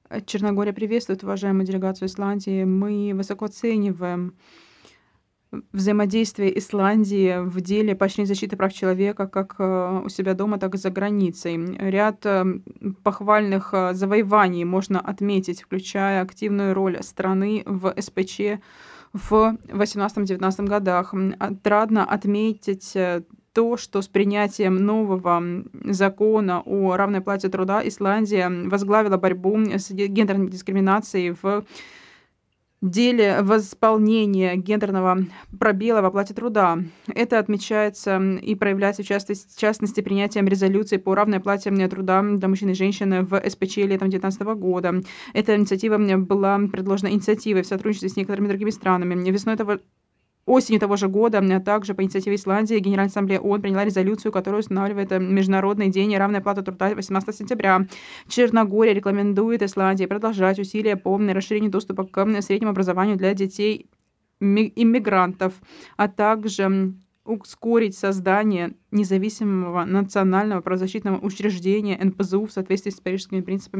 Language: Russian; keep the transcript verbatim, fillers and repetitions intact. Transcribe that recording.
Э, Черногория приветствует уважаемую делегацию Исландии. Мы высоко оцениваем в взаимодействие Исландии в деле поощрения защиты прав человека как, э, у себя дома, так и за границей. М, ряд, эм, похвальных, э, завоеваний можно отметить, включая активную роль страны в эс пэ че в восемнадцатом-девятнадцатом годах. М, отрадно отметить, э, то, что с принятием нового, м, закона о равной оплате труда Исландия, м, возглавила борьбу с ге гендерной дискриминацией в деле восполнения гендерного пробела в оплате труда. Это отмечается, м, и проявляется в частос в частности принятием резолюции по равной оплате, м, труда для мужчин и женщин в эс пэ че летом девятнадцатого года. Эта инициатива, м, была предложена инициативой в сотрудничестве с некоторыми другими странами. М, Весной того осенью того же года, м, также по инициативе Исландии Генеральная ассамблея ООН приняла резолюцию, которая устанавливает, э, Международный день равной оплаты труда восемнадцатого сентября. Черногория рекомендует Исландии продолжать усилия по, м, расширению доступа к, м, среднему образованию для детей ми иммигрантов, а также, м, ускорить создание независимого национального правозащитного учреждения эн пэ зэ у в соответствии с парижскими принципами